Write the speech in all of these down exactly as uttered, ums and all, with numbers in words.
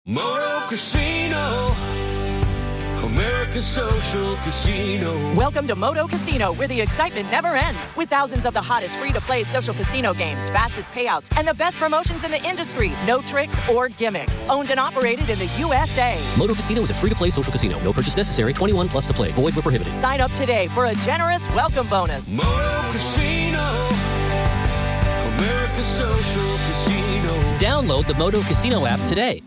Moto Casino, America's social casino. Welcome to Moto Casino, where the excitement never ends. With thousands of the hottest free-to-play social casino games, fastest payouts, and the best promotions in the industry. No tricks or gimmicks. Owned and operated in the U S A. Moto Casino is a free-to-play social casino. No purchase necessary. twenty-one plus to play. Void where prohibited. Sign up today for a generous welcome bonus. Moto Casino, America's social casino. Download the Moto Casino app today.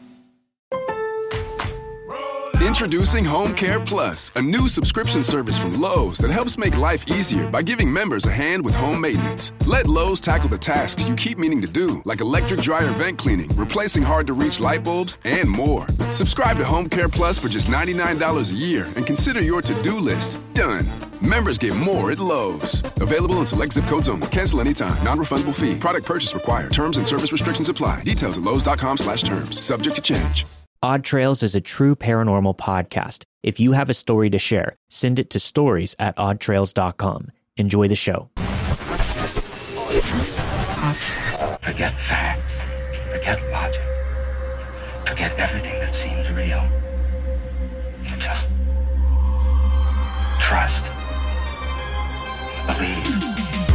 Introducing Home Care Plus, a new subscription service from Lowe's that helps make life easier by giving members a hand with home maintenance. Let Lowe's tackle the tasks you keep meaning to do, like electric dryer vent cleaning, replacing hard-to-reach light bulbs, and more. Subscribe to Home Care Plus for just ninety-nine dollars a year and consider your to-do list done. Members get more at Lowe's. Available in select zip codes only. Cancel anytime. Non-refundable fee. Product purchase required. Terms and service restrictions apply. Details at lowes.com slash terms. Subject to change. Odd Trails is a true paranormal podcast. If you have a story to share, send it to stories at odd trails dot com. Enjoy the show. Forget facts. Forget logic. Forget everything that seems real. Just trust. Believe.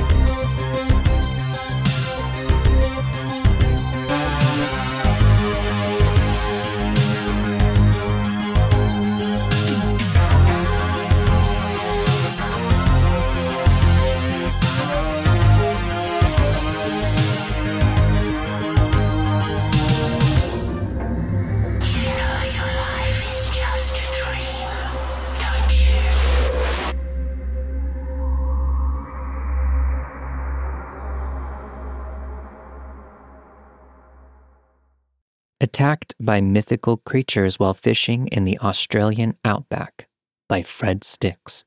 Attacked by Mythical Creatures While Fishing in the Australian Outback by Fred Sticks.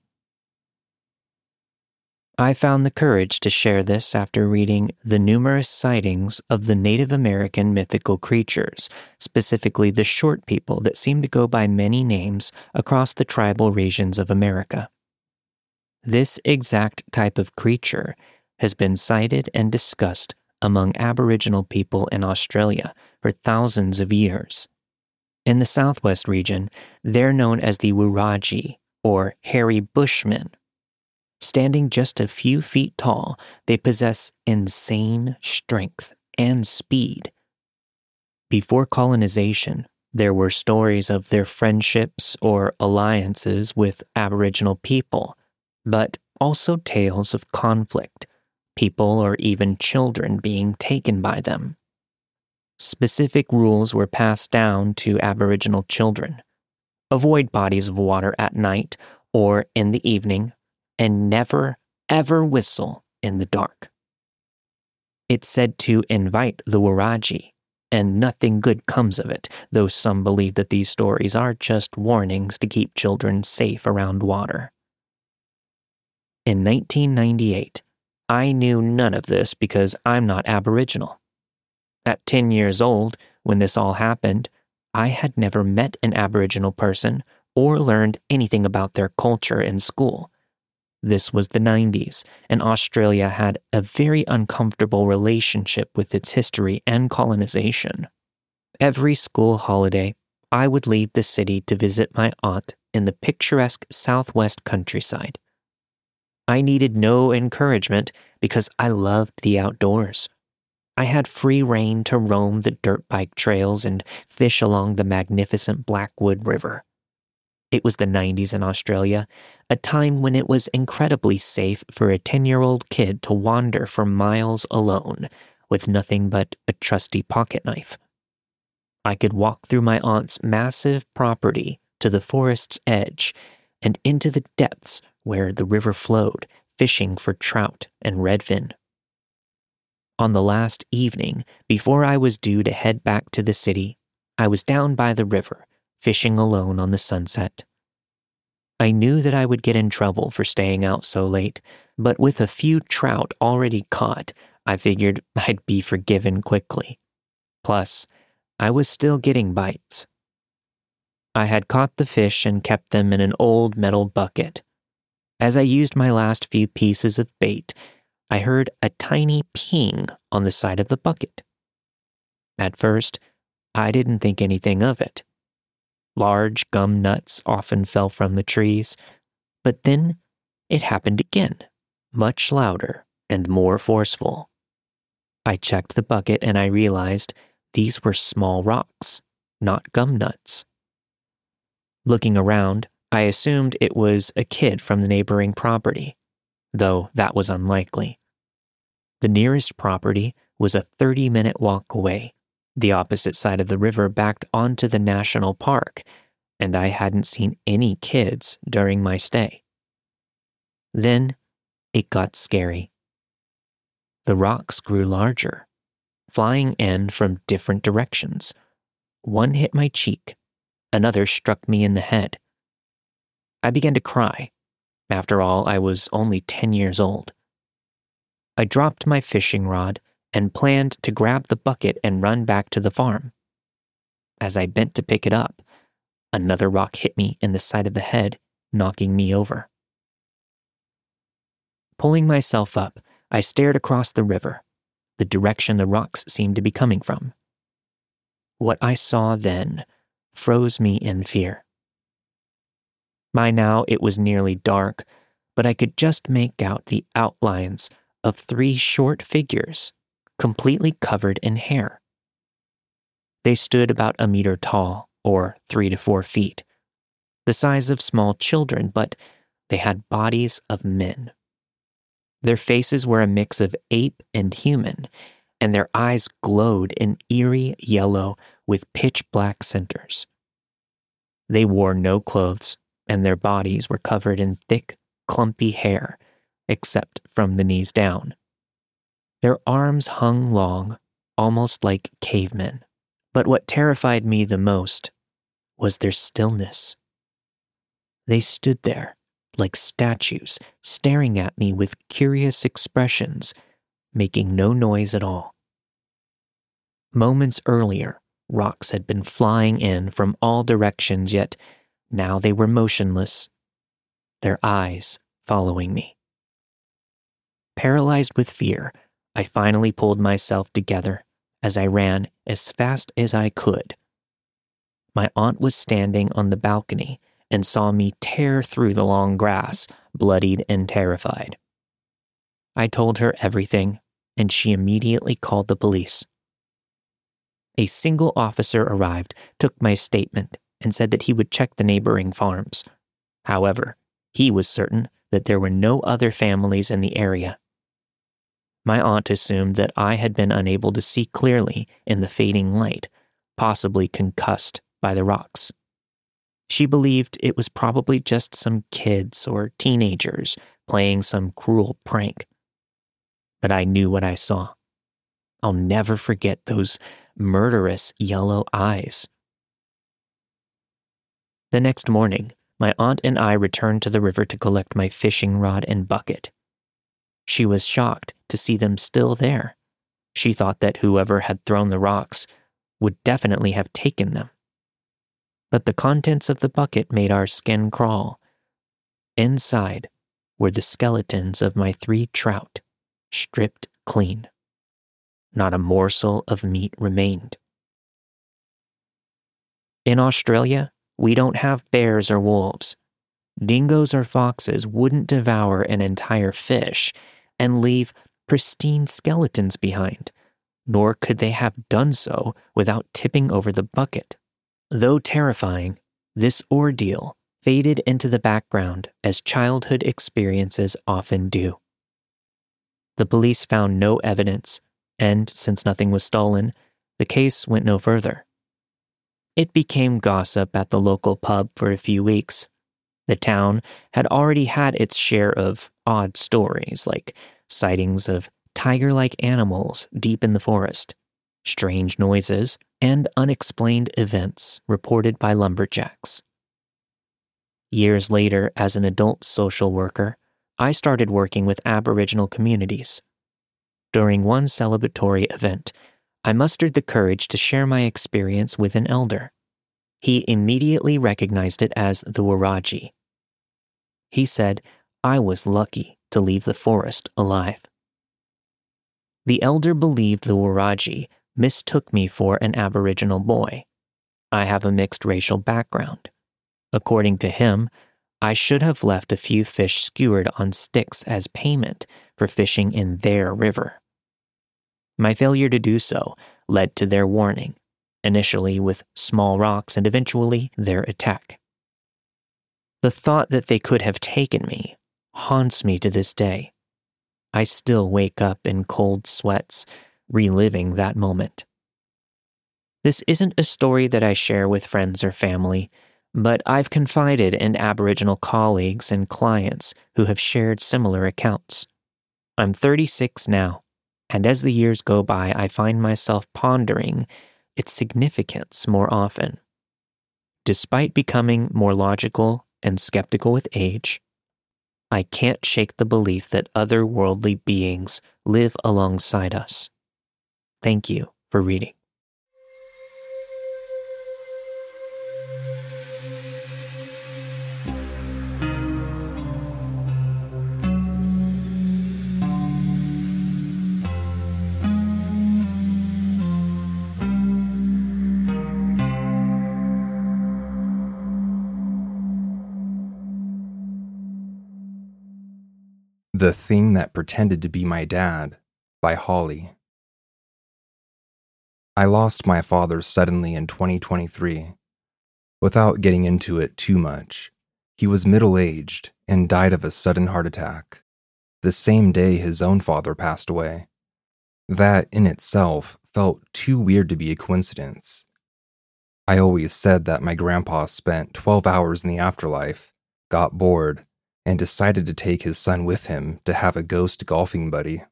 I found the courage to share this after reading the numerous sightings of the Native American mythical creatures, specifically the short people that seem to go by many names across the tribal regions of America. This exact type of creature has been cited and discussed among Aboriginal people in Australia for thousands of years. In the southwest region, they're known as the Wurundjeri, or hairy bushmen. Standing just a few feet tall, they possess insane strength and speed. Before colonization, there were stories of their friendships or alliances with Aboriginal people, but also tales of conflict, people or even children being taken by them. Specific rules were passed down to Aboriginal children. Avoid bodies of water at night or in the evening, and never, ever whistle in the dark. It's said to invite the Wurundjeri, and nothing good comes of it, though some believe that these stories are just warnings to keep children safe around water. In nineteen ninety-eight, I knew none of this because I'm not Aboriginal. At ten years old, when this all happened, I had never met an Aboriginal person or learned anything about their culture in school. This was the nineties, and Australia had a very uncomfortable relationship with its history and colonization. Every school holiday, I would leave the city to visit my aunt in the picturesque southwest countryside. I needed no encouragement because I loved the outdoors. I had free rein to roam the dirt bike trails and fish along the magnificent Blackwood River. It was the nineties in Australia, a time when it was incredibly safe for a ten-year-old kid to wander for miles alone with nothing but a trusty pocket knife. I could walk through my aunt's massive property to the forest's edge and into the depths where the river flowed, fishing for trout and redfin. On the last evening, before I was due to head back to the city, I was down by the river, fishing alone on the sunset. I knew that I would get in trouble for staying out so late, but with a few trout already caught, I figured I'd be forgiven quickly. Plus, I was still getting bites. I had caught the fish and kept them in an old metal bucket. As I used my last few pieces of bait, I heard a tiny ping on the side of the bucket. At first, I didn't think anything of it. Large gum nuts often fell from the trees, but then it happened again, much louder and more forceful. I checked the bucket and I realized these were small rocks, not gum nuts. Looking around, I assumed it was a kid from the neighboring property, though that was unlikely. The nearest property was a thirty-minute walk away. The opposite side of the river backed onto the national park, and I hadn't seen any kids during my stay. Then it got scary. The rocks grew larger, flying in from different directions. One hit my cheek, another struck me in the head. I began to cry. After all, I was only ten years old. I dropped my fishing rod and planned to grab the bucket and run back to the farm. As I bent to pick it up, another rock hit me in the side of the head, knocking me over. Pulling myself up, I stared across the river, the direction the rocks seemed to be coming from. What I saw then froze me in fear. By now it was nearly dark, but I could just make out the outlines of three short figures, completely covered in hair. They stood about a meter tall, or three to four feet, the size of small children, but they had bodies of men. Their faces were a mix of ape and human, and their eyes glowed in eerie yellow with pitch black centers. They wore no clothes, and their bodies were covered in thick, clumpy hair, except from the knees down. Their arms hung long, almost like cavemen. But what terrified me the most was their stillness. They stood there, like statues, staring at me with curious expressions, making no noise at all. Moments earlier, rocks had been flying in from all directions, yet now they were motionless, their eyes following me. Paralyzed with fear, I finally pulled myself together as I ran as fast as I could. My aunt was standing on the balcony and saw me tear through the long grass, bloodied and terrified. I told her everything, and she immediately called the police. A single officer arrived, took my statement, and said that he would check the neighboring farms. However, he was certain that there were no other families in the area. My aunt assumed that I had been unable to see clearly in the fading light, possibly concussed by the rocks. She believed it was probably just some kids or teenagers playing some cruel prank. But I knew what I saw. I'll never forget those murderous yellow eyes. The next morning, my aunt and I returned to the river to collect my fishing rod and bucket. She was shocked to see them still there. She thought that whoever had thrown the rocks would definitely have taken them. But the contents of the bucket made our skin crawl. Inside were the skeletons of my three trout, stripped clean. Not a morsel of meat remained. In Australia, we don't have bears or wolves. Dingoes or foxes wouldn't devour an entire fish and leave pristine skeletons behind, nor could they have done so without tipping over the bucket. Though terrifying, this ordeal faded into the background as childhood experiences often do. The police found no evidence, and since nothing was stolen, the case went no further. It became gossip at the local pub for a few weeks. The town had already had its share of odd stories, like sightings of tiger-like animals deep in the forest, strange noises, and unexplained events reported by lumberjacks. Years later, as an adult social worker, I started working with Aboriginal communities. During one celebratory event, I mustered the courage to share my experience with an elder. He immediately recognized it as the Wurundjeri. He said I was lucky to leave the forest alive. The elder believed the Wurundjeri mistook me for an Aboriginal boy. I have a mixed racial background. According to him, I should have left a few fish skewered on sticks as payment for fishing in their river. My failure to do so led to their warning, initially with small rocks and eventually their attack. The thought that they could have taken me haunts me to this day. I still wake up in cold sweats, reliving that moment. This isn't a story that I share with friends or family, but I've confided in Aboriginal colleagues and clients who have shared similar accounts. I'm thirty-six now, and as the years go by, I find myself pondering its significance more often. Despite becoming more logical and skeptical with age, I can't shake the belief that otherworldly beings live alongside us. Thank you for reading. The Thing That Pretended to Be My Dad by Holly. I lost my father suddenly in twenty twenty-three. Without getting into it too much, he was middle-aged and died of a sudden heart attack, the same day his own father passed away. That in itself felt too weird to be a coincidence. I always said that my grandpa spent twelve hours in the afterlife, got bored, and decided to take his son with him to have a ghost golfing buddy.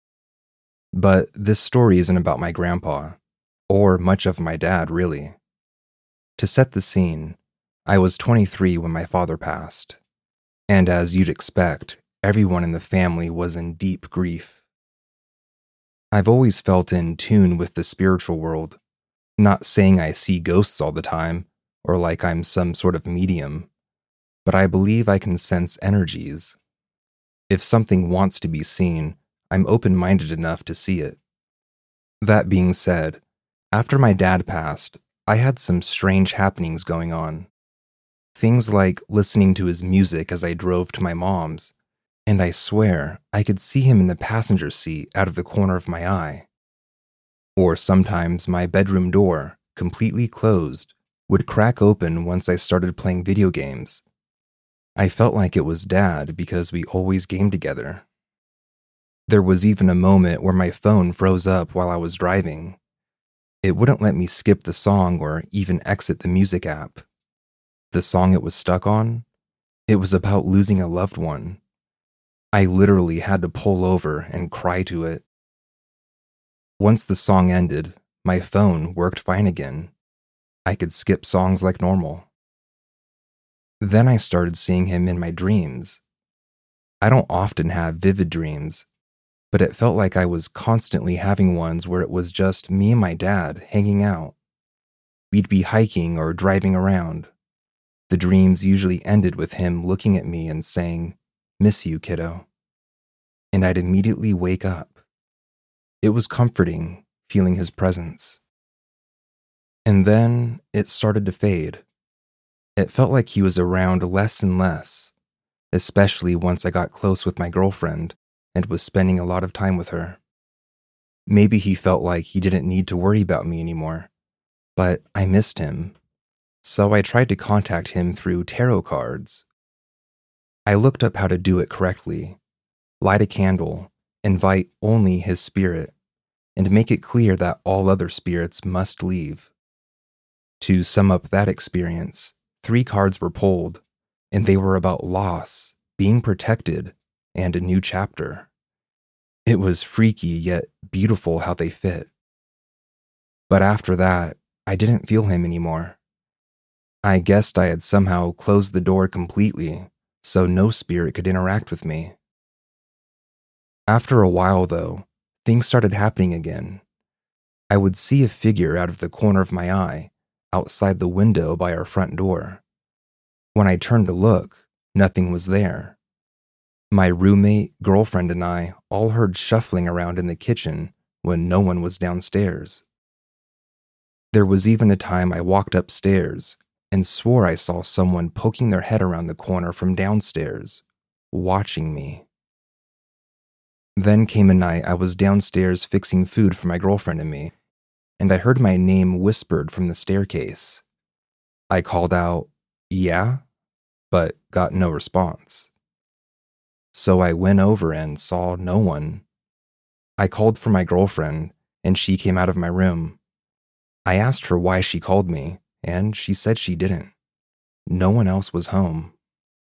But this story isn't about my grandpa, or much of my dad, really. To set the scene, I was twenty-three when my father passed, and as you'd expect, everyone in the family was in deep grief. I've always felt in tune with the spiritual world, not saying I see ghosts all the time, or like I'm some sort of medium, but I believe I can sense energies. If something wants to be seen, I'm open-minded enough to see it. That being said, after my dad passed, I had some strange happenings going on. Things like listening to his music as I drove to my mom's, and I swear I could see him in the passenger seat out of the corner of my eye. Or sometimes my bedroom door, completely closed, would crack open once I started playing video games. I felt like it was Dad because we always gamed together. There was even a moment where my phone froze up while I was driving. It wouldn't let me skip the song or even exit the music app. The song it was stuck on? It was about losing a loved one. I literally had to pull over and cry to it. Once the song ended, my phone worked fine again. I could skip songs like normal. Then I started seeing him in my dreams. I don't often have vivid dreams, but it felt like I was constantly having ones where it was just me and my dad hanging out. We'd be hiking or driving around. The dreams usually ended with him looking at me and saying, "Miss you, kiddo." And I'd immediately wake up. It was comforting, feeling his presence. And then it started to fade. It felt like he was around less and less, especially once I got close with my girlfriend and was spending a lot of time with her. Maybe he felt like he didn't need to worry about me anymore, but I missed him, so I tried to contact him through tarot cards. I looked up how to do it correctly, light a candle, invite only his spirit, and make it clear that all other spirits must leave. To sum up that experience, three cards were pulled, and they were about loss, being protected, and a new chapter. It was freaky yet beautiful how they fit. But after that, I didn't feel him anymore. I guessed I had somehow closed the door completely, so no spirit could interact with me. After a while, though, things started happening again. I would see a figure out of the corner of my eye, outside the window by our front door. When I turned to look, nothing was there. My roommate, girlfriend, and I all heard shuffling around in the kitchen when no one was downstairs. There was even a time I walked upstairs and swore I saw someone poking their head around the corner from downstairs, watching me. Then came a night I was downstairs fixing food for my girlfriend and me, and I heard my name whispered from the staircase. I called out, "Yeah?" but got no response. So I went over and saw no one. I called for my girlfriend, and she came out of my room. I asked her why she called me, and she said she didn't. No one else was home.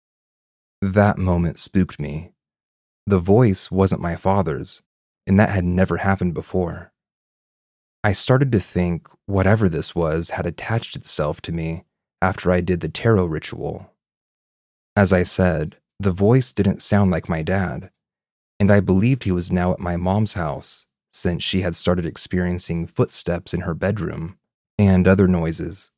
That moment spooked me. The voice wasn't my father's, and that had never happened before. I started to think whatever this was had attached itself to me after I did the tarot ritual. As I said, the voice didn't sound like my dad, and I believed he was now at my mom's house since she had started experiencing footsteps in her bedroom and other noises.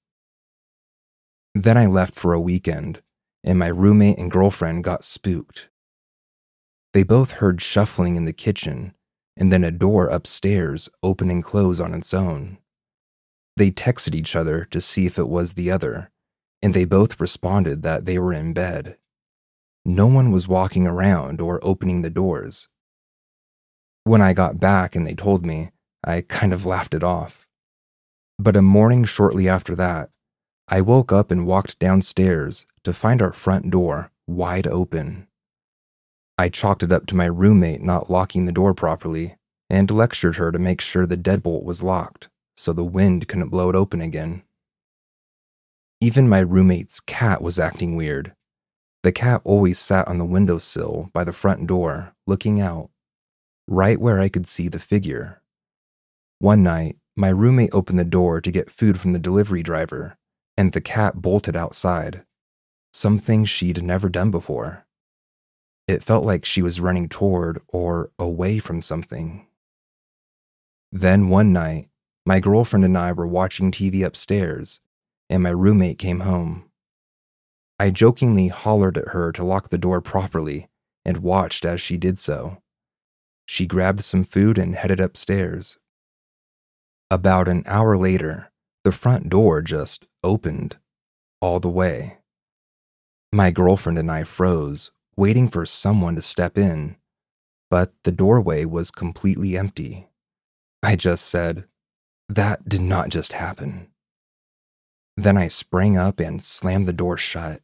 Then I left for a weekend, and my roommate and girlfriend got spooked. They both heard shuffling in the kitchen, and then a door upstairs open and close on its own. They texted each other to see if it was the other, and they both responded that they were in bed. No one was walking around or opening the doors. When I got back and they told me, I kind of laughed it off. But a morning shortly after that, I woke up and walked downstairs to find our front door wide open. I chalked it up to my roommate not locking the door properly and lectured her to make sure the deadbolt was locked so the wind couldn't blow it open again. Even my roommate's cat was acting weird. The cat always sat on the windowsill by the front door, looking out, right where I could see the figure. One night, my roommate opened the door to get food from the delivery driver, and the cat bolted outside, something she'd never done before. It felt like she was running toward or away from something. Then one night, my girlfriend and I were watching T V upstairs, and my roommate came home. I jokingly hollered at her to lock the door properly and watched as she did so. She grabbed some food and headed upstairs. About an hour later, the front door just opened, all the way. My girlfriend and I froze, waiting for someone to step in, but the doorway was completely empty. I just said, "That did not just happen." Then I sprang up and slammed the door shut.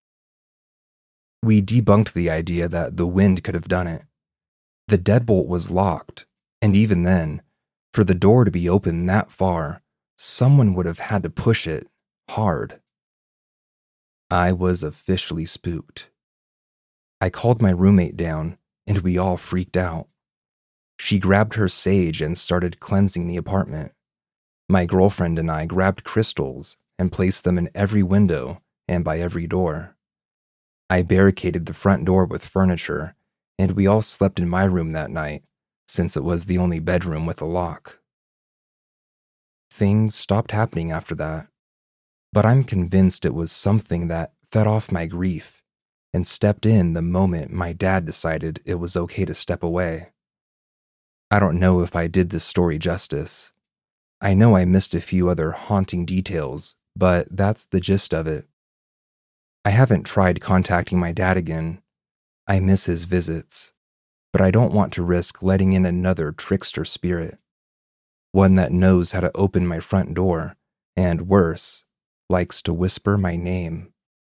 We debunked the idea that the wind could have done it. The deadbolt was locked, and even then, for the door to be open that far, someone would have had to push it hard. I was officially spooked. I called my roommate down, and we all freaked out. She grabbed her sage and started cleansing the apartment. My girlfriend and I grabbed crystals and placed them in every window and by every door. I barricaded the front door with furniture, and we all slept in my room that night, since it was the only bedroom with a lock. Things stopped happening after that, but I'm convinced it was something that fed off my grief and stepped in the moment my dad decided it was okay to step away. I don't know if I did this story justice. I know I missed a few other haunting details, but that's the gist of it. I haven't tried contacting my dad again. I miss his visits, but I don't want to risk letting in another trickster spirit. One that knows how to open my front door, and worse, likes to whisper my name.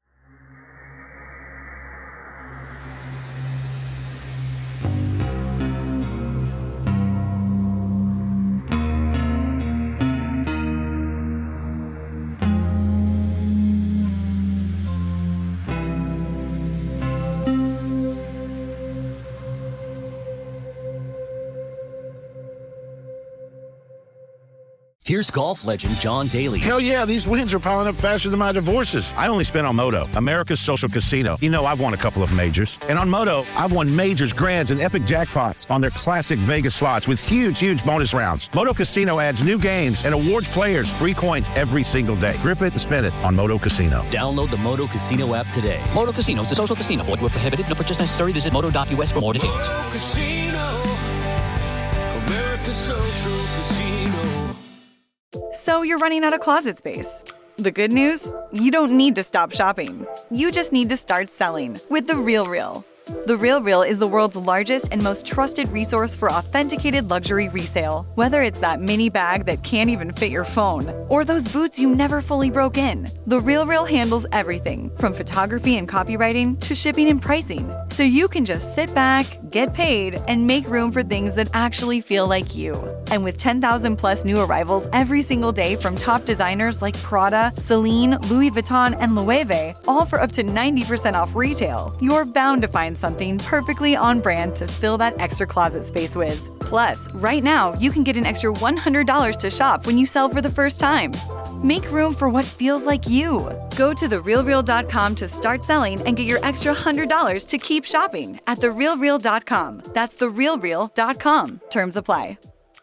Here's golf legend John Daly. Hell yeah, these wins are piling up faster than my divorces. I only spent on Moto, America's social casino. You know, I've won a couple of majors. And on Moto, I've won majors, grands, and epic jackpots on their classic Vegas slots with huge, huge bonus rounds. Moto Casino adds new games and awards players free coins every single day. Grip it and spin it on Moto Casino. Download the Moto Casino app today. Moto Casino is a social casino. Void where prohibited. No purchase necessary. Visit moto dot u s for more details. Moto Casino, America's social casino. So you're running out of closet space. The good news? You don't need to stop shopping. You just need to start selling with The RealReal. The RealReal is the world's largest and most trusted resource for authenticated luxury resale. Whether it's that mini bag that can't even fit your phone, or those boots you never fully broke in, The RealReal handles everything from photography and copywriting to shipping and pricing. So you can just sit back, get paid, and make room for things that actually feel like you. And with ten thousand plus new arrivals every single day from top designers like Prada, Celine, Louis Vuitton, and Loewe, all for up to ninety percent off retail, you're bound to find something perfectly on brand to fill that extra closet space with. Plus, right now, you can get an extra one hundred dollars to shop when you sell for the first time. Make room for what feels like you. Go to the real real dot com to start selling and get your extra one hundred dollars to keep shopping at the real real dot com. That's the real real dot com. Terms apply.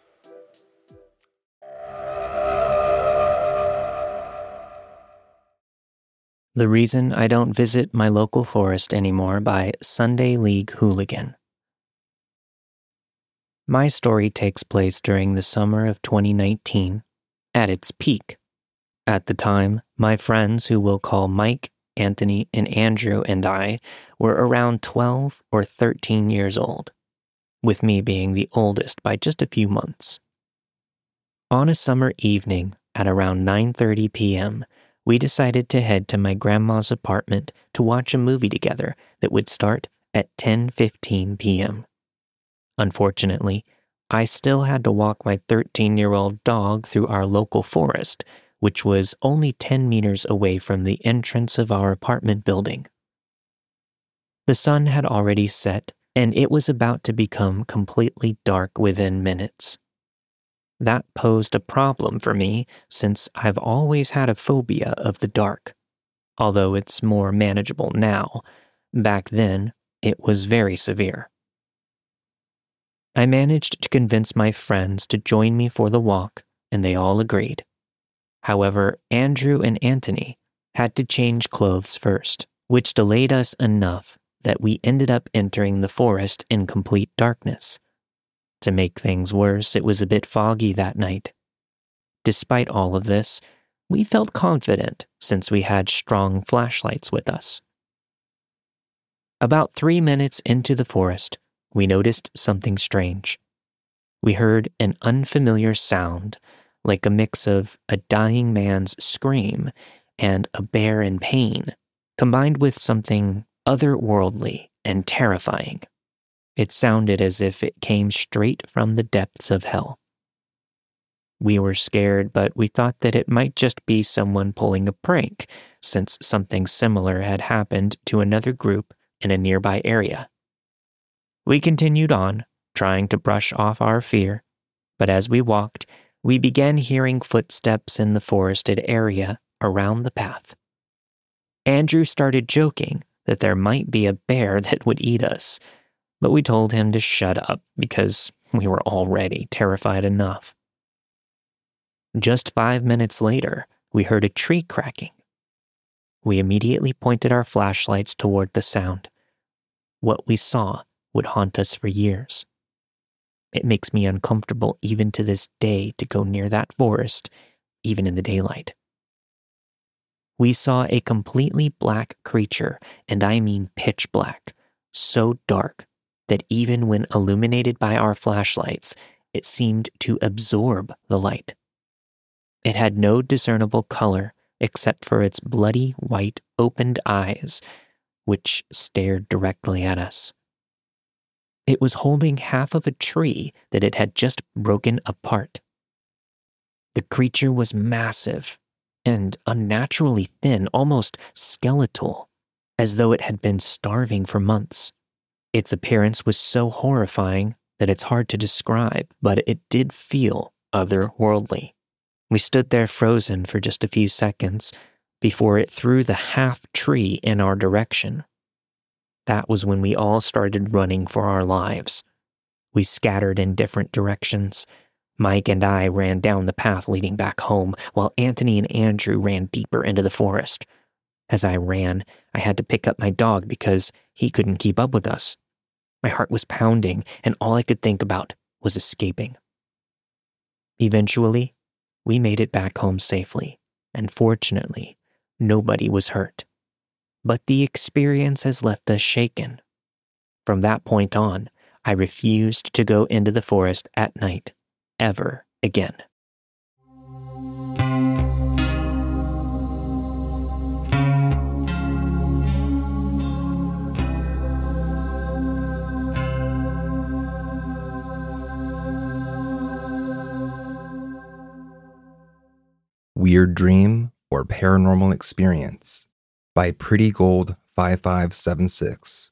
The Reason I Don't Visit My Local Forest Anymore by Sunday League Hooligan. My story takes place during the summer of twenty nineteen, at its peak. At the time, my friends, who we'll call Mike, Anthony, and Andrew, and I were around twelve or thirteen years old, with me being the oldest by just a few months. On a summer evening at around nine thirty p.m., we decided to head to my grandma's apartment to watch a movie together that would start at ten fifteen p.m. Unfortunately, I still had to walk my thirteen-year-old dog through our local forest, which was only ten meters away from the entrance of our apartment building. The sun had already set, and it was about to become completely dark within minutes. That posed a problem for me, since I've always had a phobia of the dark. Although it's more manageable now, back then it was very severe. I managed to convince my friends to join me for the walk, and they all agreed. However, Andrew and Anthony had to change clothes first, which delayed us enough that we ended up entering the forest in complete darkness. To make things worse, it was a bit foggy that night. Despite all of this, we felt confident since we had strong flashlights with us. About three minutes into the forest, we noticed something strange. We heard an unfamiliar sound, like a mix of a dying man's scream and a bear in pain, combined with something otherworldly and terrifying. It sounded as if it came straight from the depths of hell. We were scared, but we thought that it might just be someone pulling a prank, since something similar had happened to another group in a nearby area. We continued on, trying to brush off our fear, but as we walked, we began hearing footsteps in the forested area around the path. Andrew started joking that there might be a bear that would eat us, but we told him to shut up because we were already terrified enough. Just five minutes later, we heard a tree cracking. We immediately pointed our flashlights toward the sound. What we saw would haunt us for years. It makes me uncomfortable even to this day to go near that forest, even in the daylight. We saw a completely black creature, and I mean pitch black, so dark that even when illuminated by our flashlights, it seemed to absorb the light. It had no discernible color except for its bloody white opened eyes, which stared directly at us. It was holding half of a tree that it had just broken apart. The creature was massive and unnaturally thin, almost skeletal, as though it had been starving for months. Its appearance was so horrifying that it's hard to describe, but it did feel otherworldly. We stood there frozen for just a few seconds before it threw the half tree in our direction. That was when we all started running for our lives. We scattered in different directions. Mike and I ran down the path leading back home, while Anthony and Andrew ran deeper into the forest. As I ran, I had to pick up my dog because he couldn't keep up with us. My heart was pounding, and all I could think about was escaping. Eventually, We made it back home safely, and fortunately, nobody was hurt. But the experience has left us shaken. From that point on, I refused to go into the forest at night, ever again. Weird Dream or Paranormal Experience by Pretty Gold five five seven six.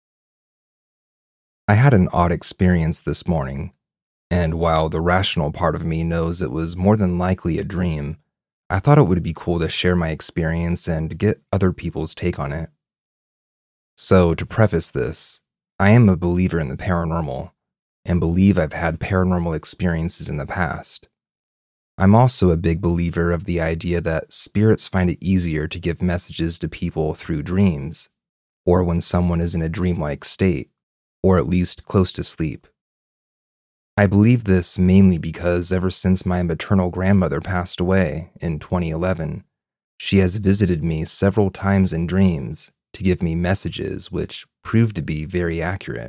I had an odd experience this morning, and while the rational part of me knows it was more than likely a dream, I thought it would be cool to share my experience and get other people's take on it. So, to preface this, I am a believer in the paranormal, and believe I've had paranormal experiences in the past. I'm also a big believer of the idea that spirits find it easier to give messages to people through dreams, or when someone is in a dreamlike state, or at least close to sleep. I believe this mainly because ever since my maternal grandmother passed away in twenty eleven, she has visited me several times in dreams to give me messages which proved to be very accurate.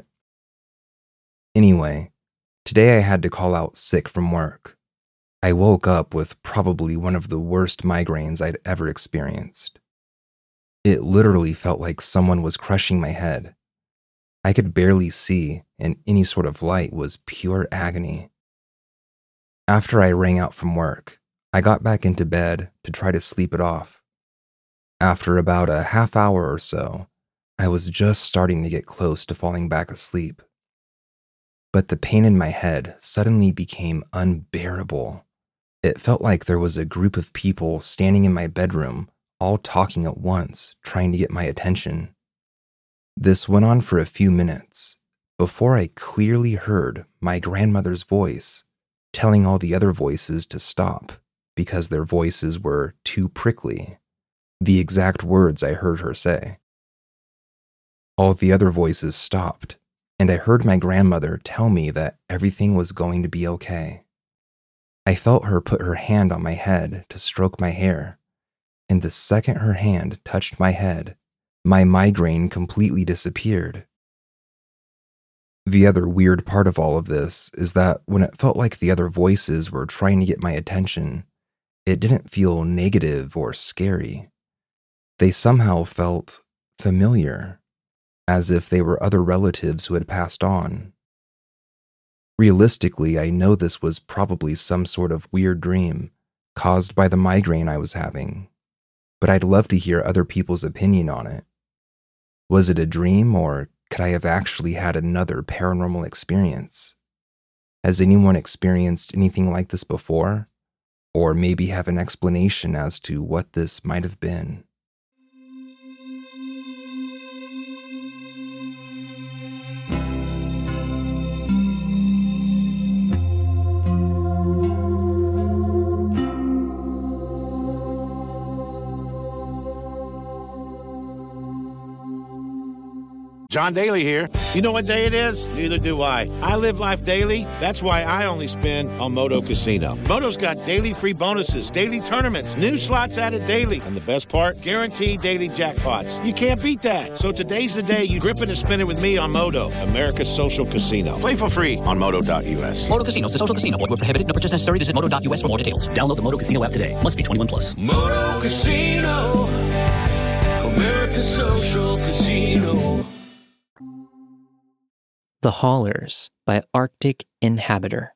Anyway, today I had to call out sick from work. I woke up with probably one of the worst migraines I'd ever experienced. It literally felt like someone was crushing my head. I could barely see, and any sort of light was pure agony. After I rang out from work, I got back into bed to try to sleep it off. After about a half hour or so, I was just starting to get close to falling back asleep. But the pain in my head suddenly became unbearable. It felt like there was a group of people standing in my bedroom, all talking at once, trying to get my attention. This went on for a few minutes, before I clearly heard my grandmother's voice, telling all the other voices to stop, because their voices were too prickly, the exact words I heard her say. All the other voices stopped, and I heard my grandmother tell me that everything was going to be okay. I felt her put her hand on my head to stroke my hair, and the second her hand touched my head, my migraine completely disappeared. The other weird part of all of this is that when it felt like the other voices were trying to get my attention, it didn't feel negative or scary. They somehow felt familiar, as if they were other relatives who had passed on. Realistically, I know this was probably some sort of weird dream caused by the migraine I was having, but I'd love to hear other people's opinion on it. Was it a dream, or could I have actually had another paranormal experience? Has anyone experienced anything like this before? Or maybe have an explanation as to what this might have been? John Daly here. You know what day it is? Neither do I. I live life daily. That's why I only spin on Moto Casino. Moto's got daily free bonuses, daily tournaments, new slots added daily. And the best part? Guaranteed daily jackpots. You can't beat that. So today's the day you grip it and spin it with me on Moto, America's social casino. Play for free on moto dot u s. Moto Casino, the social casino. Void where prohibited. No purchase necessary. Visit moto dot u s for more details. Download the Moto Casino app today. Must be twenty-one plus. Moto Casino, America's social casino. The Haulers by Arctic Inhabitor.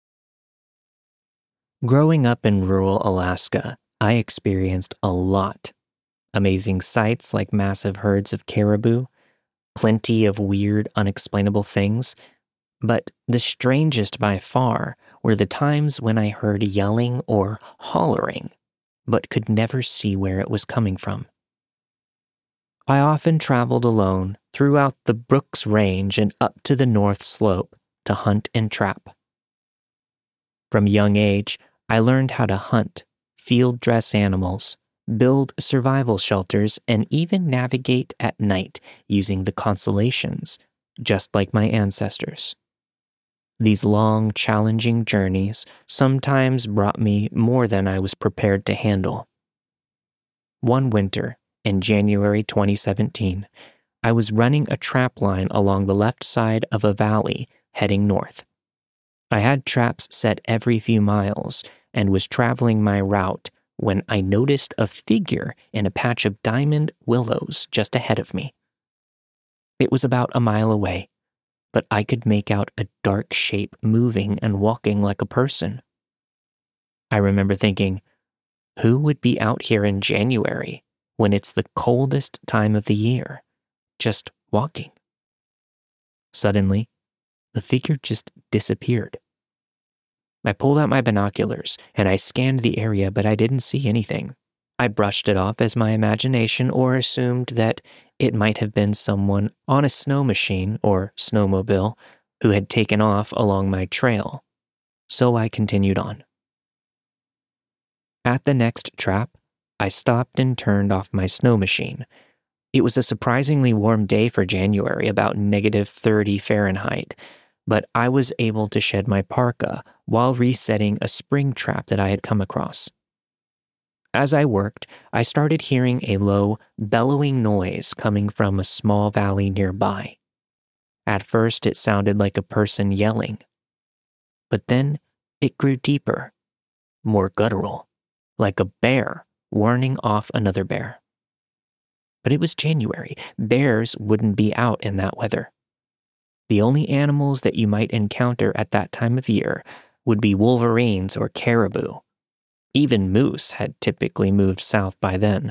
Growing up in rural Alaska, I experienced a lot. Amazing sights like massive herds of caribou, plenty of weird, unexplainable things, but the strangest by far were the times when I heard yelling or hollering, but could never see where it was coming from. I often traveled alone throughout the Brooks Range and up to the North Slope to hunt and trap. From a young age, I learned how to hunt, field dress animals, build survival shelters, and even navigate at night using the constellations, just like my ancestors. These long, challenging journeys sometimes brought me more than I was prepared to handle. One winter, in January twenty seventeen, I was running a trap line along the left side of a valley heading north. I had traps set every few miles and was traveling my route when I noticed a figure in a patch of diamond willows just ahead of me. It was about a mile away, but I could make out a dark shape moving and walking like a person. I remember thinking, who would be out here in January when it's the coldest time of the year, just walking? Suddenly, the figure just disappeared. I pulled out my binoculars and I scanned the area, but I didn't see anything. I brushed it off as my imagination or assumed that it might have been someone on a snow machine or snowmobile who had taken off along my trail. So I continued on. At the next trap, I stopped and turned off my snow machine. It was a surprisingly warm day for January, about negative thirty Fahrenheit, but I was able to shed my parka while resetting a spring trap that I had come across. As I worked, I started hearing a low, bellowing noise coming from a small valley nearby. At first, it sounded like a person yelling, but then it grew deeper, more guttural, like a bear warning off another bear. But it was January. Bears wouldn't be out in that weather. The only animals that you might encounter at that time of year would be wolverines or caribou. Even moose had typically moved south by then.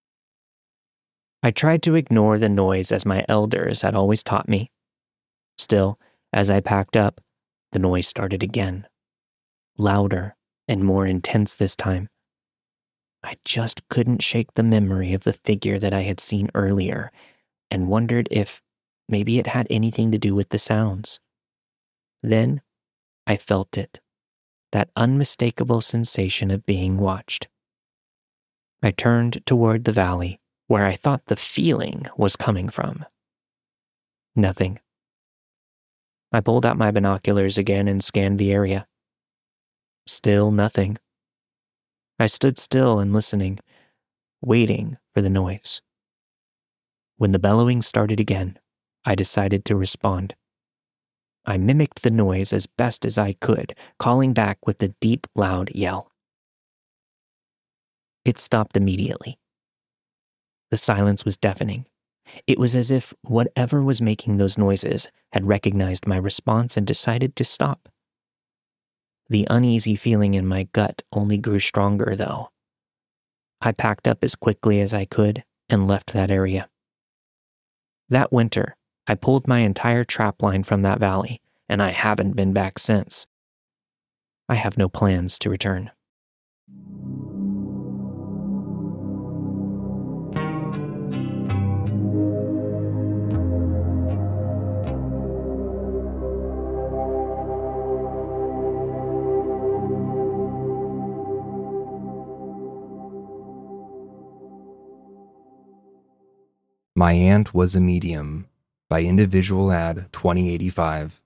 I tried to ignore the noise as my elders had always taught me. Still, as I packed up, the noise started again. Louder and more intense this time. I just couldn't shake the memory of the figure that I had seen earlier and wondered if maybe it had anything to do with the sounds. Then I felt it, that unmistakable sensation of being watched. I turned toward the valley where I thought the feeling was coming from. Nothing. I pulled out my binoculars again and scanned the area. Still nothing. I stood still and listening, waiting for the noise. When the bellowing started again, I decided to respond. I mimicked the noise as best as I could, calling back with a deep, loud yell. It stopped immediately. The silence was deafening. It was as if whatever was making those noises had recognized my response and decided to stop. The uneasy feeling in my gut only grew stronger, though. I packed up as quickly as I could and left that area. That winter, I pulled my entire trap line from that valley, and I haven't been back since. I have no plans to return. My Aunt Was a Medium by Individual Ad twenty eighty-five.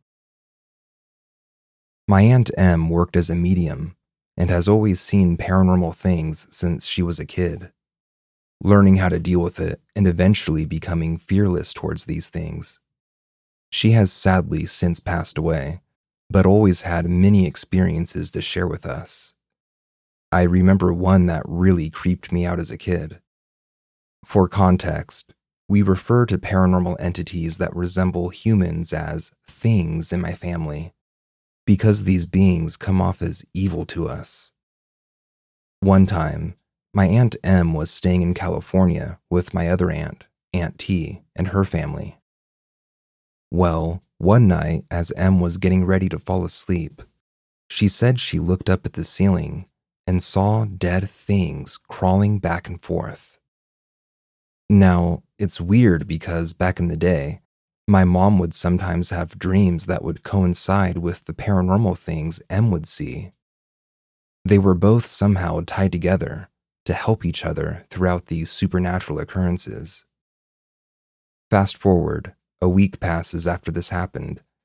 My Aunt Em worked as a medium and has always seen paranormal things since she was a kid, learning how to deal with it and eventually becoming fearless towards these things. She has sadly since passed away, but always had many experiences to share with us. I remember one that really creeped me out as a kid. For context, we refer to paranormal entities that resemble humans as things in my family, because these beings come off as evil to us. One time, my Aunt Em was staying in California with my other aunt, Aunt T, and her family. Well, one night as Em was getting ready to fall asleep, she said she looked up at the ceiling and saw dead things crawling back and forth. Now, it's weird because back in the day, my mom would sometimes have dreams that would coincide with the paranormal things Em would see. They were both somehow tied together to help each other throughout these supernatural occurrences. Fast forward, a week passes after this happened,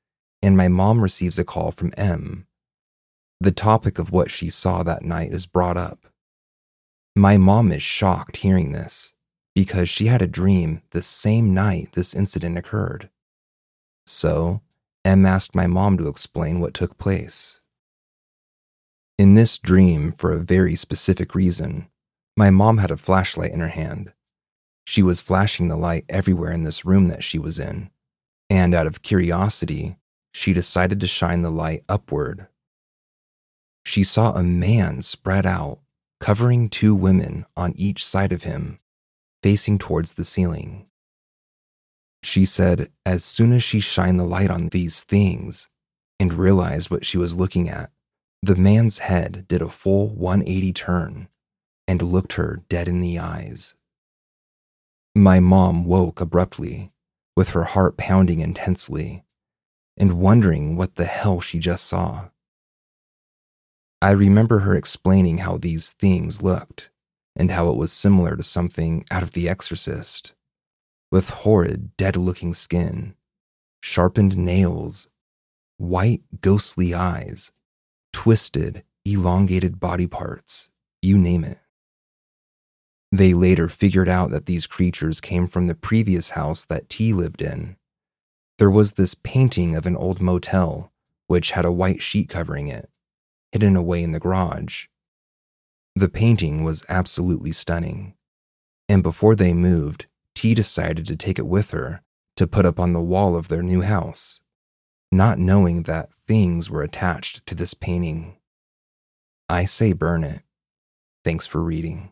and my mom receives a call from M. The topic of what she saw that night is brought up. My mom is shocked hearing this because she had a dream the same night this incident occurred. So, M asked my mom to explain what took place. In this dream, for a very specific reason, my mom had a flashlight in her hand. She was flashing the light everywhere in this room that she was in, and out of curiosity, she decided to shine the light upward. She saw a man spread out, covering two women on each side of him, facing towards the ceiling. She said as soon as she shined the light on these things and realized what she was looking at, the man's head did a full one eighty turn and looked her dead in the eyes. My mom woke abruptly, with her heart pounding intensely, and wondering what the hell she just saw. I remember her explaining how these things looked, and how it was similar to something out of The Exorcist, with horrid, dead-looking skin, sharpened nails, white, ghostly eyes, twisted, elongated body parts, you name it. They later figured out that these creatures came from the previous house that T lived in. There was this painting of an old motel, which had a white sheet covering it, hidden away in the garage. The painting was absolutely stunning, and before they moved, T decided to take it with her to put up on the wall of their new house, not knowing that things were attached to this painting. I say burn it. Thanks for reading.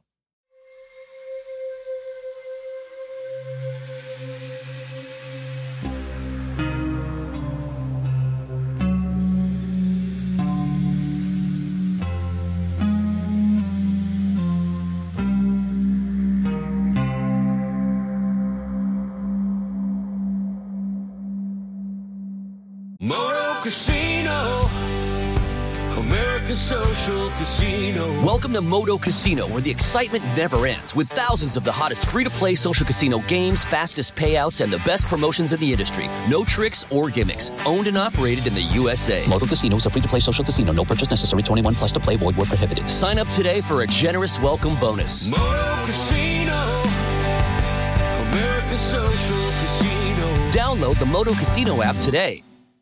Moto Casino, American Social Casino. Welcome to Moto Casino, where the excitement never ends, with thousands of the hottest free-to-play social casino games, fastest payouts, and the best promotions in the industry. No tricks or gimmicks. Owned and operated in the U S A. Moto Casino is a free-to-play social casino. No purchase necessary. twenty-one plus to play. Void where prohibited. Sign up today for a generous welcome bonus. Moto Casino, American Social Casino. Download the Moto Casino app today.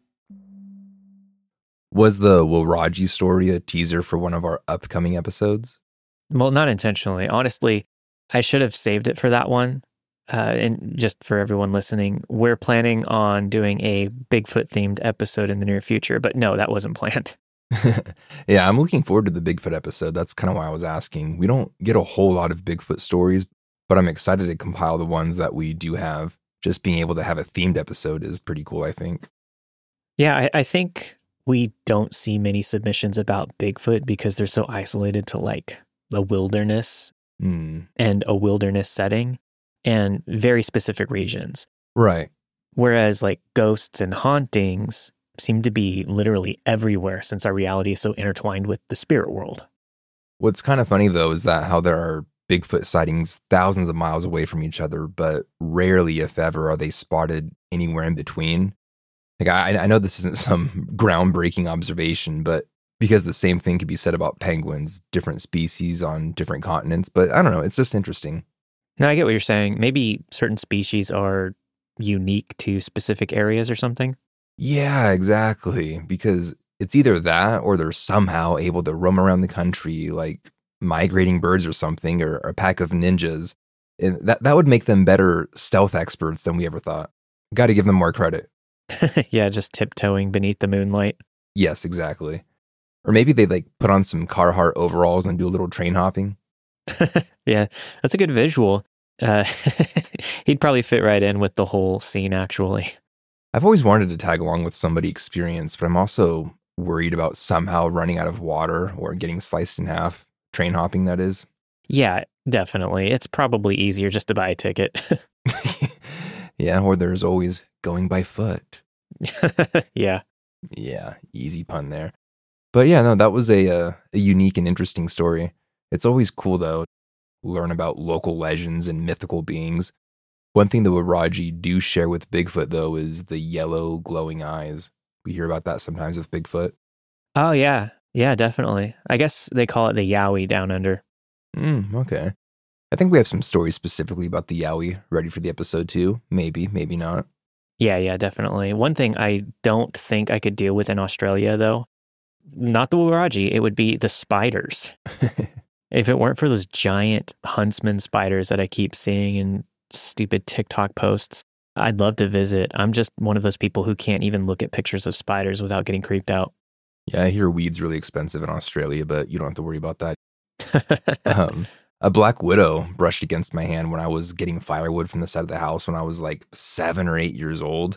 Was the Waraji story a teaser for one of our upcoming episodes? Well, not intentionally. Honestly, I should have saved it for that one. Uh, and just for everyone listening, we're planning on doing a Bigfoot-themed episode in the near future, but no, that wasn't planned. Yeah, I'm looking forward to the Bigfoot episode. That's kind of why I was asking. We don't get a whole lot of Bigfoot stories, but I'm excited to compile the ones that we do have. Just being able to have a themed episode is pretty cool, I think. Yeah, I, I think we don't see many submissions about Bigfoot because they're so isolated to like the wilderness mm. and a wilderness setting and very specific regions. Right. Whereas like ghosts and hauntings seem to be literally everywhere since our reality is so intertwined with the spirit world. What's kind of funny though is that how there are Bigfoot sightings thousands of miles away from each other, but rarely, if ever, are they spotted anywhere in between. Like I, I know this isn't some groundbreaking observation, but because the same thing could be said about penguins, different species on different continents. But I don't know, it's just interesting. No, I get what you're saying. Maybe certain species are unique to specific areas or something. Yeah, exactly. Because it's either that or they're somehow able to roam around the country like migrating birds or something, or, or a pack of ninjas. And that, that would make them better stealth experts than we ever thought. Got to give them more credit. Yeah, just tiptoeing beneath the moonlight. Yes, exactly. Or maybe they like put on some Carhartt overalls and do a little train hopping. Yeah, that's a good visual. Uh, he'd probably fit right in with the whole scene, actually. I've always wanted to tag along with somebody experienced, but I'm also worried about somehow running out of water or getting sliced in half. Train hopping, that is. Yeah, definitely. It's probably easier just to buy a ticket. Yeah, or there's always going by foot. Yeah. Yeah, easy pun there. But yeah, no, that was a, uh, a unique and interesting story. It's always cool, though, to learn about local legends and mythical beings. One thing the Waraji do share with Bigfoot, though, is the yellow glowing eyes. We hear about that sometimes with Bigfoot. Oh, yeah. Yeah, definitely. I guess they call it the Yowie down under. Mm, okay. I think we have some stories specifically about the Yowie ready for the episode too. Maybe, maybe not. Yeah, yeah, definitely. One thing I don't think I could deal with in Australia, though, not the Waraji, it would be the spiders. If it weren't for those giant huntsman spiders that I keep seeing in stupid TikTok posts, I'd love to visit. I'm just one of those people who can't even look at pictures of spiders without getting creeped out. Yeah, I hear weed's really expensive in Australia, but you don't have to worry about that. um, a black widow brushed against my hand when I was getting firewood from the side of the house when I was like seven or eight years old.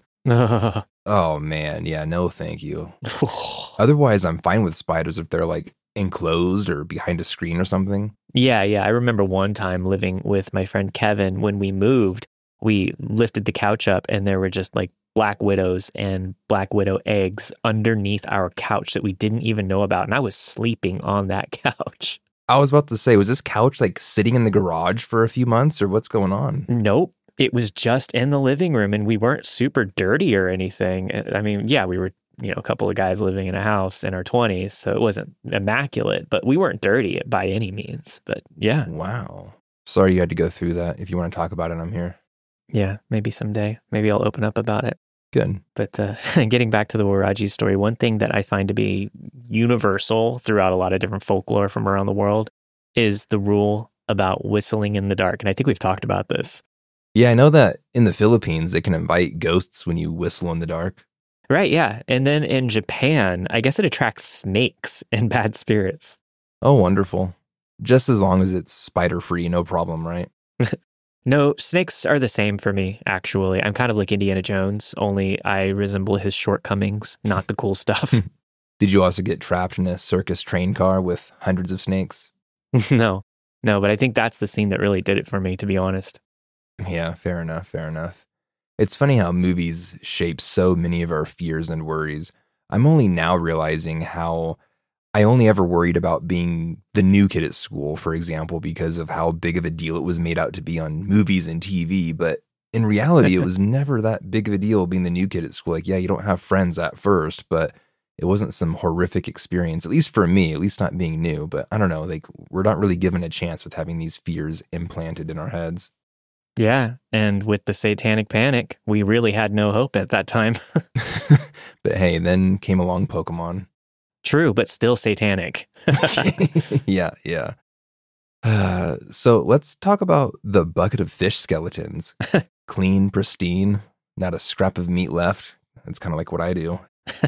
Oh, man. Yeah, no, thank you. Otherwise, I'm fine with spiders if they're like enclosed or behind a screen or something. Yeah, yeah. I remember one time living with my friend Kevin when we moved, we lifted the couch up and there were just like black widows and black widow eggs underneath our couch that we didn't even know about. And I was sleeping on that couch. I was about to say, was this couch like sitting in the garage for a few months or what's going on? Nope. It was just in the living room and we weren't super dirty or anything. I mean, yeah, we were, you know, a couple of guys living in a house in our twenties, so it wasn't immaculate, but we weren't dirty by any means. But yeah. Wow. Sorry you had to go through that. If you want to talk about it, I'm here. Yeah, maybe someday. Maybe I'll open up about it. Good. But uh, getting back to the Waraji story, one thing that I find to be universal throughout a lot of different folklore from around the world is the rule about whistling in the dark. And I think we've talked about this. Yeah, I know that in the Philippines, they can invite ghosts when you whistle in the dark. Right, yeah. And then in Japan, I guess it attracts snakes and bad spirits. Oh, wonderful. Just as long as it's spider-free, no problem, right? No, snakes are the same for me, actually. I'm kind of like Indiana Jones, only I resemble his shortcomings, not the cool stuff. Did you also get trapped in a circus train car with hundreds of snakes? No, no, but I think that's the scene that really did it for me, to be honest. Yeah, fair enough, fair enough. It's funny how movies shape so many of our fears and worries. I'm only now realizing how I only ever worried about being the new kid at school, for example, because of how big of a deal it was made out to be on movies and T V. But in reality, it was never that big of a deal being the new kid at school. Like, yeah, you don't have friends at first, but it wasn't some horrific experience, at least for me, at least not being new. But I don't know, like we're not really given a chance with having these fears implanted in our heads. Yeah, and with the satanic panic, we really had no hope at that time. But hey, then came along Pokemon. True, but still satanic. yeah, yeah. Uh, so let's talk about the bucket of fish skeletons. Clean, pristine, not a scrap of meat left. That's kind of like what I do.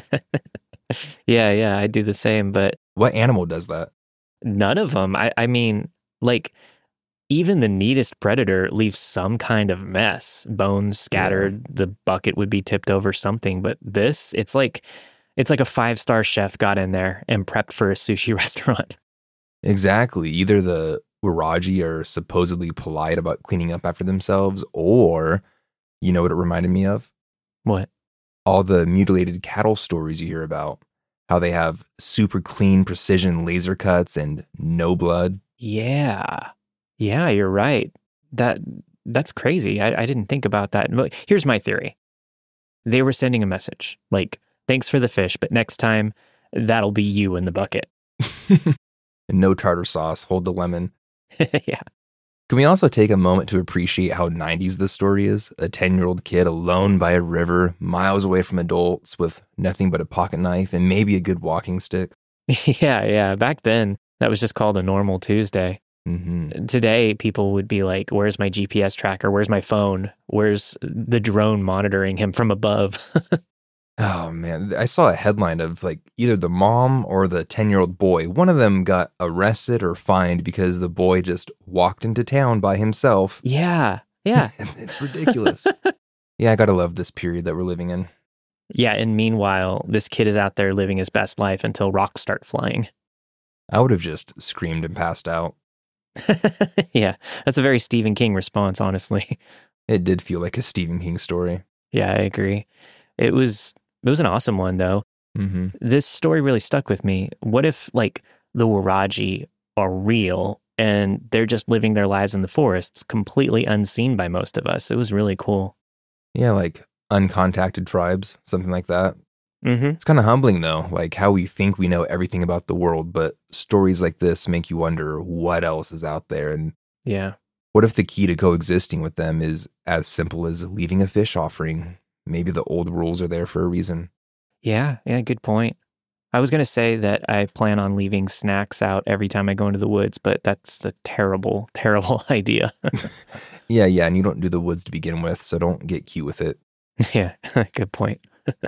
yeah, yeah, I do the same, but... What animal does that? None of them. I, I mean, like, even the neatest predator leaves some kind of mess. Bones scattered, yeah. The bucket would be tipped over something, but this, it's like... It's like a five-star chef got in there and prepped for a sushi restaurant. Exactly. Either the Waraji are supposedly polite about cleaning up after themselves, or, you know what it reminded me of? What? All the mutilated cattle stories you hear about. How they have super clean precision laser cuts and no blood. Yeah. Yeah, you're right. That That's crazy. I, I didn't think about that. But here's my theory. They were sending a message, like, thanks for the fish, but next time, that'll be you in the bucket. And no tartar sauce, hold the lemon. Yeah. Can we also take a moment to appreciate how nineties this story is? A ten-year-old kid alone by a river, miles away from adults, with nothing but a pocket knife and maybe a good walking stick. Yeah, yeah. Back then, that was just called a normal Tuesday. Mm-hmm. Today, people would be like, where's my G P S tracker? Where's my phone? Where's the drone monitoring him from above? Oh, man. I saw a headline of like either the mom or the ten-year-old boy. One of them got arrested or fined because the boy just walked into town by himself. Yeah. Yeah. It's ridiculous. Yeah, I gotta love this period that we're living in. Yeah. And meanwhile, this kid is out there living his best life until rocks start flying. I would have just screamed and passed out. Yeah. That's a very Stephen King response, honestly. It did feel like a Stephen King story. Yeah, I agree. It was... It was an awesome one, though. Mm-hmm. This story really stuck with me. What if, like, the Waraji are real and they're just living their lives in the forests, completely unseen by most of us? It was really cool. Yeah, like uncontacted tribes, something like that. Mm-hmm. It's kind of humbling, though, like how we think we know everything about the world, but stories like this make you wonder what else is out there. And yeah, what if the key to coexisting with them is as simple as leaving a fish offering? Maybe the old rules are there for a reason. Yeah, yeah, good point. I was going to say that I plan on leaving snacks out every time I go into the woods, but that's a terrible, terrible idea. yeah, yeah, and you don't do the woods to begin with, so don't get cute with it. Yeah, good point.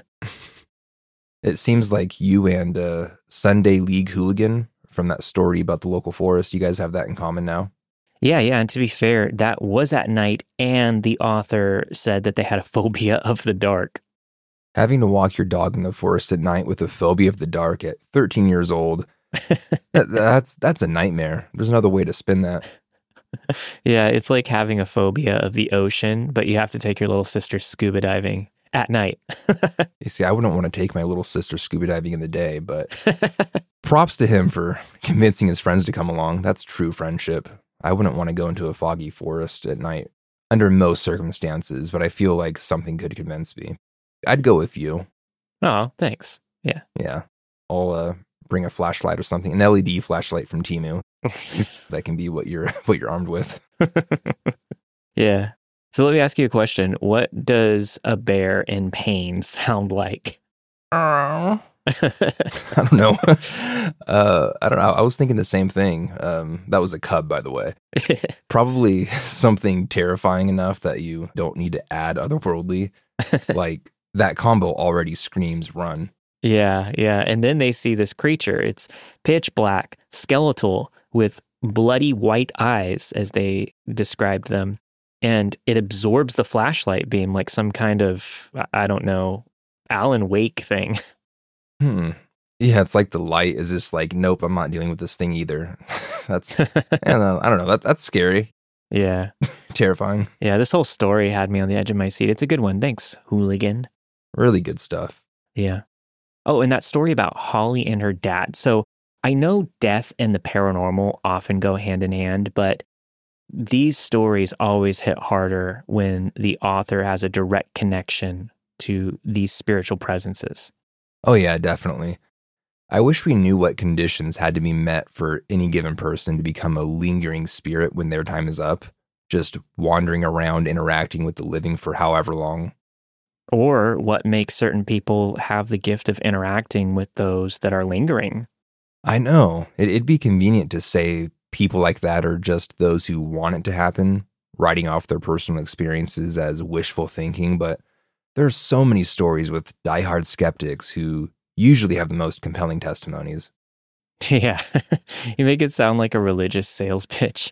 It seems like you and uh, Sunday League Hooligan from that story about the local forest, you guys have that in common now. Yeah, yeah, and to be fair, that was at night, and the author said that they had a phobia of the dark. Having to walk your dog in the forest at night with a phobia of the dark at thirteen years old, that, that's that's a nightmare. There's another way to spin that. Yeah, it's like having a phobia of the ocean, but you have to take your little sister scuba diving at night. You see, I wouldn't want to take my little sister scuba diving in the day, but props to him for convincing his friends to come along. That's true friendship. I wouldn't want to go into a foggy forest at night under most circumstances, but I feel like something could convince me. I'd go with you. Oh, thanks. Yeah. Yeah. I'll uh, bring a flashlight or something, an L E D flashlight from Temu. That can be what you're what you're armed with. Yeah. So let me ask you a question. What does a bear in pain sound like? Uh, I don't know. uh, I don't know. I was thinking the same thing. Um, that was a cub, by the way. Probably something terrifying enough that you don't need to add otherworldly. Like, that combo already screams run. Yeah, yeah. And then they see this creature. It's pitch black, skeletal, with bloody white eyes, as they described them. And it absorbs the flashlight beam like some kind of, I don't know, Alan Wake thing. Hmm. Yeah, it's like the light is just like, nope, I'm not dealing with this thing either. That's, I don't know. I don't know. That, that's scary. Yeah. Terrifying. Yeah, this whole story had me on the edge of my seat. It's a good one. Thanks, Hooligan. Really good stuff. Yeah. Oh, and that story about Holly and her dad. So I know death and the paranormal often go hand in hand, but these stories always hit harder when the author has a direct connection to these spiritual presences. Oh yeah, definitely. I wish we knew what conditions had to be met for any given person to become a lingering spirit when their time is up, just wandering around interacting with the living for however long. Or what makes certain people have the gift of interacting with those that are lingering. I know. It, it'd be convenient to say people like that are just those who want it to happen, writing off their personal experiences as wishful thinking, but there's so many stories with diehard skeptics who usually have the most compelling testimonies. Yeah, you make it sound like a religious sales pitch.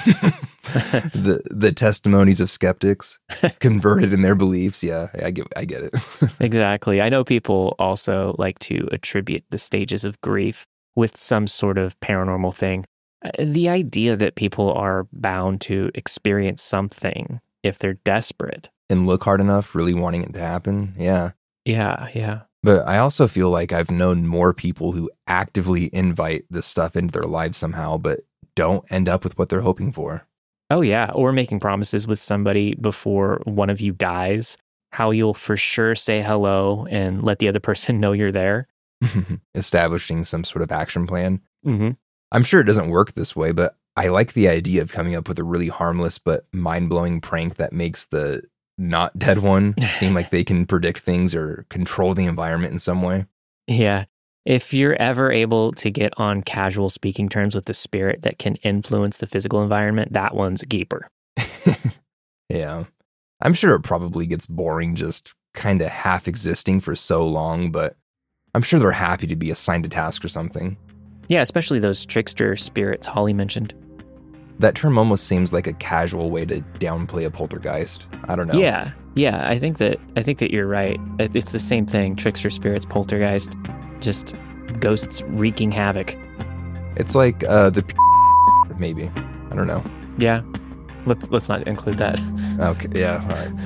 the the testimonies of skeptics converted in their beliefs. Yeah, I get I get it. Exactly. I know people also like to attribute the stages of grief with some sort of paranormal thing. The idea that people are bound to experience something if they're desperate. And look hard enough, really wanting it to happen. Yeah. Yeah, yeah. But I also feel like I've known more people who actively invite this stuff into their lives somehow, but don't end up with what they're hoping for. Oh, yeah. Or making promises with somebody before one of you dies, how you'll for sure say hello and let the other person know you're there. Establishing some sort of action plan. Mm-hmm. I'm sure it doesn't work this way, but I like the idea of coming up with a really harmless but mind-blowing prank that makes the not dead one seem like they can predict things or control the environment in some way. Yeah. If you're ever able to get on casual speaking terms with the spirit that can influence the physical environment, that one's a keeper. Yeah. I'm sure it probably gets boring just kind of half existing for so long, but I'm sure they're happy to be assigned a task or something. Yeah, especially those trickster spirits Holly mentioned. That term almost seems like a casual way to downplay a poltergeist. I don't know. Yeah, yeah, I think that I think that you're right. It's the same thing, trickster spirits, poltergeist, just ghosts wreaking havoc. It's like uh, the maybe. I don't know. Yeah, let's let's not include that. Okay, yeah,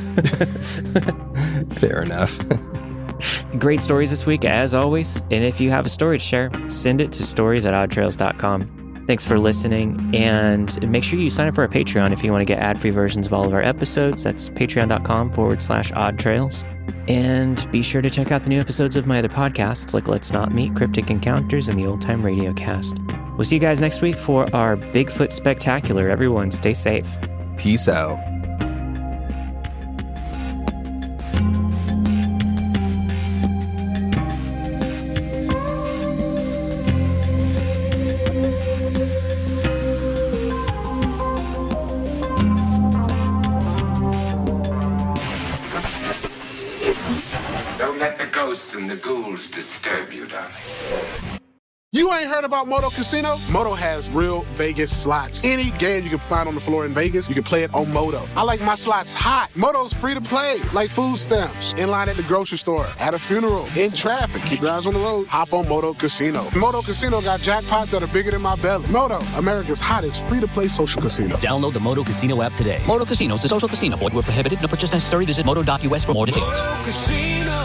all right. Fair enough. Great stories this week, as always. And if you have a story to share, send it to stories at odd trails dot com. Thanks for listening, and make sure you sign up for our Patreon if you want to get ad-free versions of all of our episodes. That's patreon.com forward slash odd trails. And be sure to check out the new episodes of my other podcasts like Let's Not Meet, Cryptic Encounters, and the Old Time Radio Cast. We'll see you guys next week for our Bigfoot Spectacular. Everyone, stay safe. Peace out. And the ghouls disturb you, darling. You ain't heard about Moto Casino? Moto has real Vegas slots. Any game you can find on the floor in Vegas, you can play it on Moto. I like my slots hot. Moto's free to play, like food stamps. In line at the grocery store, at a funeral, in traffic. Keep your eyes on the road. Hop on Moto Casino. Moto Casino got jackpots that are bigger than my belly. Moto, America's hottest free-to-play social casino. Download the Moto Casino app today. Moto Casino is a social casino. Void where prohibited. No purchase necessary. Visit moto dot U S for more details. Moto Casino.